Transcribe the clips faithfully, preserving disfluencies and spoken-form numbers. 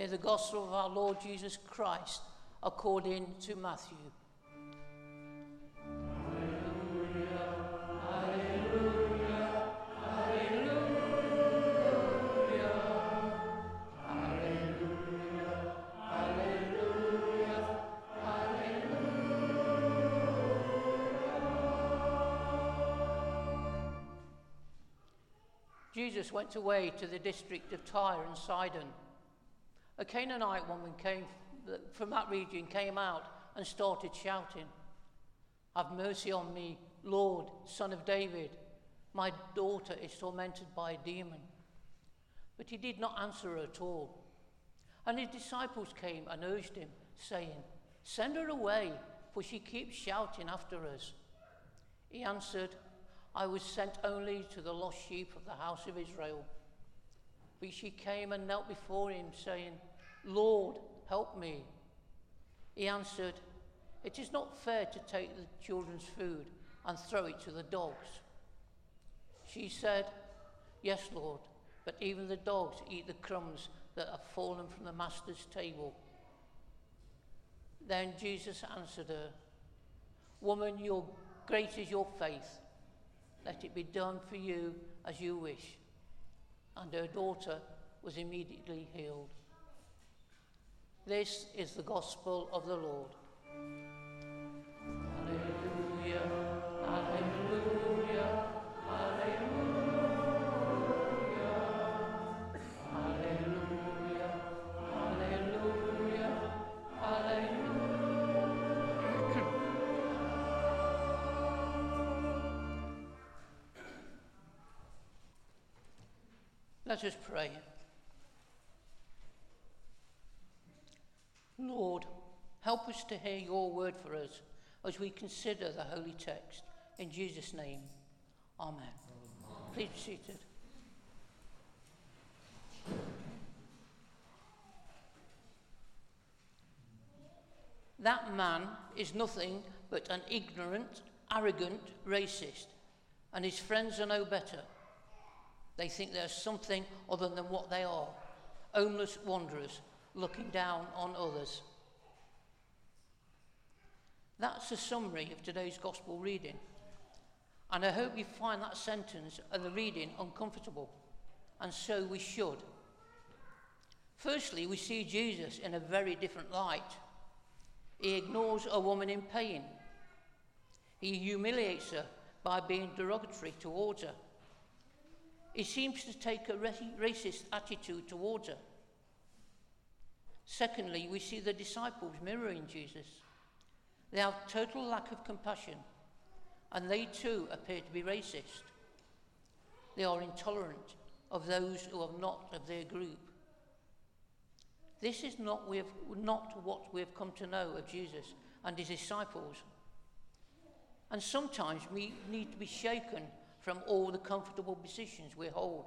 Hear the gospel of our Lord Jesus Christ according to Matthew. Jesus went away to the district of Tyre and Sidon. A Canaanite woman came from that region came out and started shouting, "Have mercy on me, Lord, Son of David. My daughter is tormented by a demon." But he did not answer her at all. And his disciples came and urged him, saying, "Send her away, for she keeps shouting after us." He answered, "I was sent only to the lost sheep of the house of Israel." But she came and knelt before him, saying, "Lord, help me." He answered, "It is not fair to take the children's food and throw it to the dogs." She said, "Yes, Lord, but even the dogs eat the crumbs that have fallen from the master's table." Then Jesus answered her, "Woman, your great is your faith. Let it be done for you as you wish." And her daughter was immediately healed. This is the gospel of the Lord. Hallelujah, hallelujah, hallelujah, hallelujah, hallelujah, hallelujah. Let us pray. Lord, help us to hear your word for us as we consider the holy text. In Jesus' name, amen. Amen. Please be seated. That man is nothing but an ignorant, arrogant racist, and his friends are no better. They think they're something other than what they are, homeless wanderers looking down on others. That's a summary of today's gospel reading, and I hope you find that sentence and the reading uncomfortable, and so we should. Firstly, we see Jesus in a very different light. He ignores a woman in pain. He humiliates her by being derogatory towards her. He seems to take a racist attitude towards her. Secondly, we see the disciples mirroring Jesus. They have total lack of compassion, and they too appear to be racist. They are intolerant of those who are not of their group. This is not, we have, not what we have come to know of Jesus and his disciples. And sometimes we need to be shaken from all the comfortable positions we hold.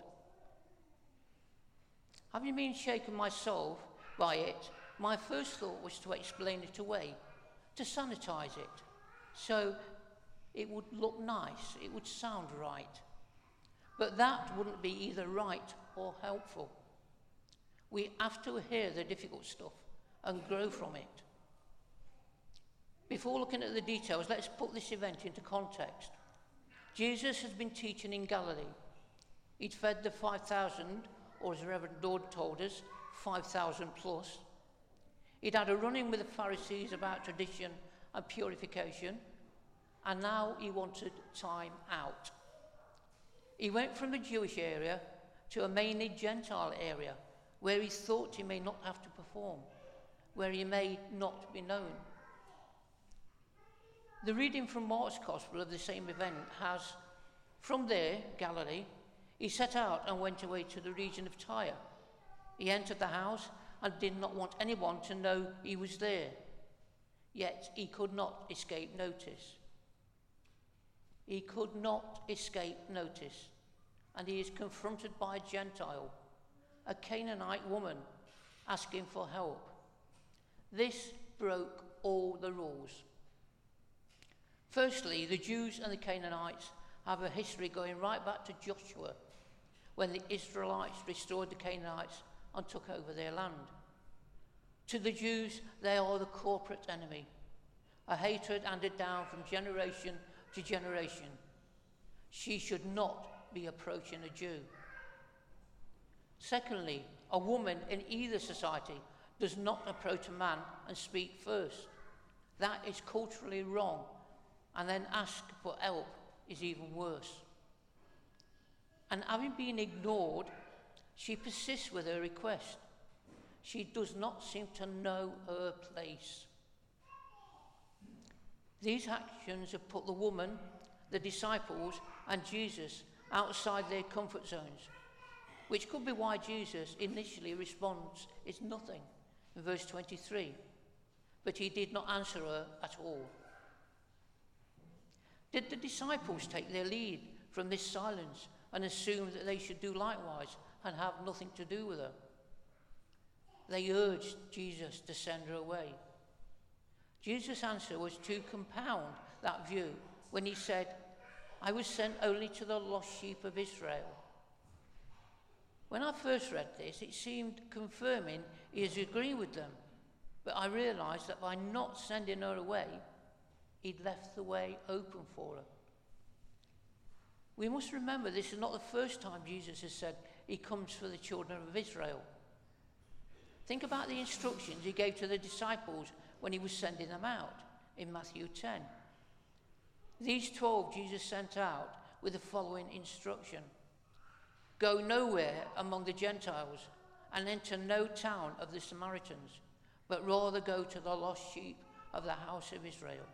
Having been shaken myself by it, my first thought was to explain it away, to sanitize it, so it would look nice, it would sound right. But that wouldn't be either right or helpful. We have to hear the difficult stuff and grow from it. Before looking at the details, let's put this event into context. Jesus has been teaching in Galilee. He'd fed the five thousand, or as Reverend Dodd told us, five thousand plus. He'd had a run-in with the Pharisees about tradition and purification, and now he wanted time out. He went from the Jewish area to a mainly Gentile area, where he thought he may not have to perform, where he may not be known. The reading from Mark's Gospel of the same event has, from there, Galilee, he set out and went away to the region of Tyre. He entered the house and did not want anyone to know he was there, yet he could not escape notice. He could not escape notice, and he is confronted by a Gentile, a Canaanite woman, asking for help. This broke all the rules. Firstly, the Jews and the Canaanites have a history going right back to Joshua, when the Israelites restored the Canaanites and took over their land. To the Jews, they are the corporate enemy, a hatred handed down from generation to generation. She should not be approaching a Jew. Secondly, a woman in either society does not approach a man and speak first. That is culturally wrong, and then ask for help is even worse. And having been ignored, she persists with her request. She does not seem to know her place. These actions have put the woman, the disciples, and Jesus outside their comfort zones, which could be why Jesus initially responds, "It's nothing," in verse twenty-three, but he did not answer her at all. Did the disciples take their lead from this silence and assume that they should do likewise and have nothing to do with her? They urged Jesus to send her away. Jesus' answer was to compound that view when he said, "I was sent only to the lost sheep of Israel." When I first read this, it seemed confirming he is agreeing with them, but I realised that by not sending her away, he'd left the way open for her. We must remember this is not the first time Jesus has said he comes for the children of Israel. Think about the instructions he gave to the disciples when he was sending them out in Matthew ten. These twelve Jesus sent out with the following instruction: "Go nowhere among the Gentiles and enter no town of the Samaritans, but rather go to the lost sheep of the house of Israel."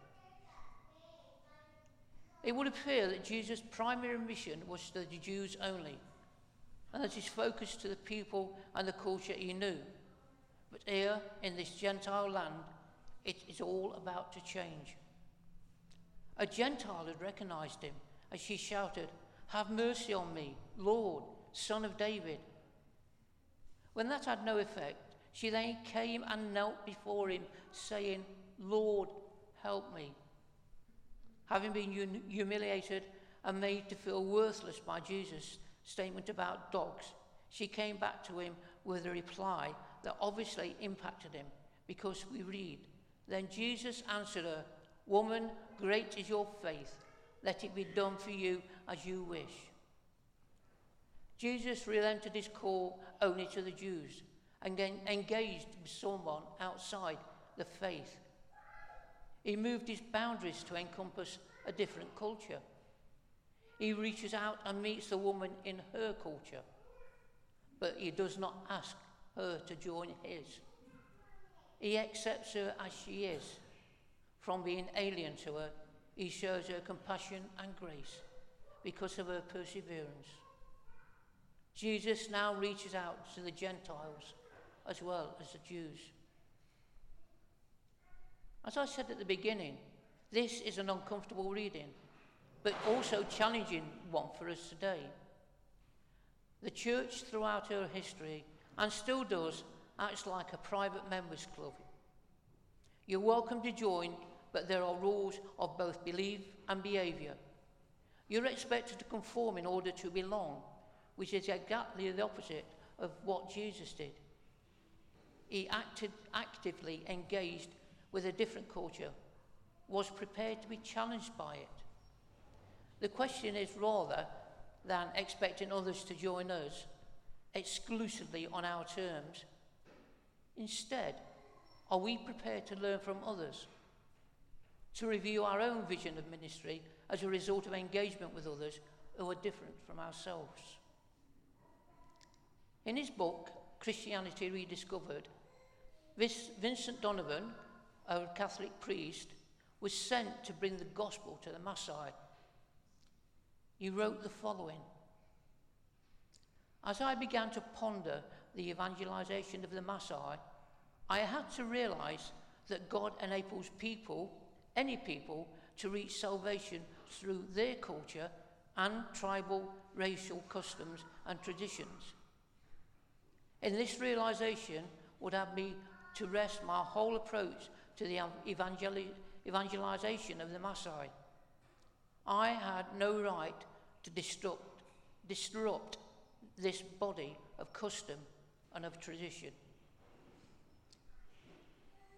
It would appear that Jesus' primary mission was to the Jews only, and that his focus to the people and the culture he knew. But here, in this Gentile land, it is all about to change. A Gentile had recognized him as she shouted, "Have mercy on me, Lord, Son of David." When that had no effect, she then came and knelt before him, saying, "Lord, help me." Having been humiliated and made to feel worthless by Jesus' statement about dogs, she came back to him with a reply that obviously impacted him, because we read, "Then Jesus answered her, 'Woman, great is your faith. Let it be done for you as you wish.'" Jesus relented his call only to the Jews and engaged with someone outside the faith. He moved his boundaries to encompass a different culture. He reaches out and meets the woman in her culture, but he does not ask her to join his. He accepts her as she is. From being alien to her, he shows her compassion and grace because of her perseverance. Jesus now reaches out to the Gentiles as well as the Jews. As I said at the beginning, this is an uncomfortable reading, but also challenging one for us today. The church throughout her history, and still does, acts like a private members club. You're welcome to join, but there are rules of both belief and behaviour. You're expected to conform in order to belong, which is exactly the opposite of what Jesus did. He acted, actively engaged with a different culture, was prepared to be challenged by it. The question is, rather than expecting others to join us exclusively on our terms, instead, are we prepared to learn from others, to review our own vision of ministry as a result of engagement with others who are different from ourselves? In his book, Christianity Rediscovered, Vincent Donovan, a Catholic priest, was sent to bring the gospel to the Maasai. He wrote the following: "As I began to ponder the evangelization of the Maasai, I had to realize that God enables people, any people, to reach salvation through their culture and tribal, racial customs and traditions. In this realization would have me to rest my whole approach to the evangel- evangelization of the Maasai. I had no right to disrupt, disrupt this body of custom and of tradition."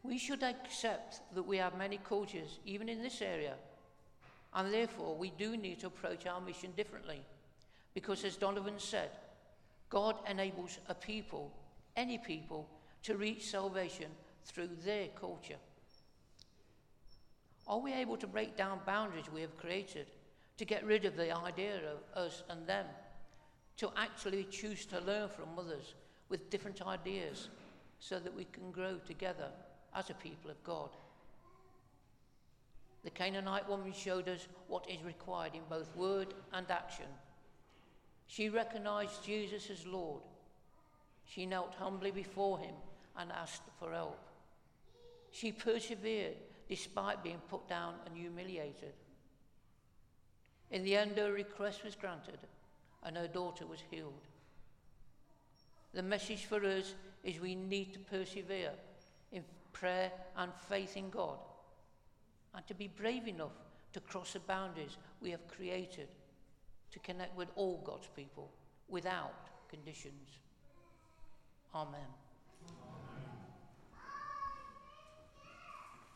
We should accept that we have many cultures, even in this area, and therefore we do need to approach our mission differently. Because as Donovan said, God enables a people, any people, to reach salvation through their culture. Are we able to break down boundaries we have created, to get rid of the idea of us and them, to actually choose to learn from others with different ideas so that we can grow together as a people of God? The Canaanite woman showed us what is required in both word and action. She recognized Jesus as Lord. She knelt humbly before him and asked for help. She persevered despite being put down and humiliated. In the end, her request was granted and her daughter was healed. The message for us is we need to persevere in prayer and faith in God, and to be brave enough to cross the boundaries we have created to connect with all God's people without conditions. Amen.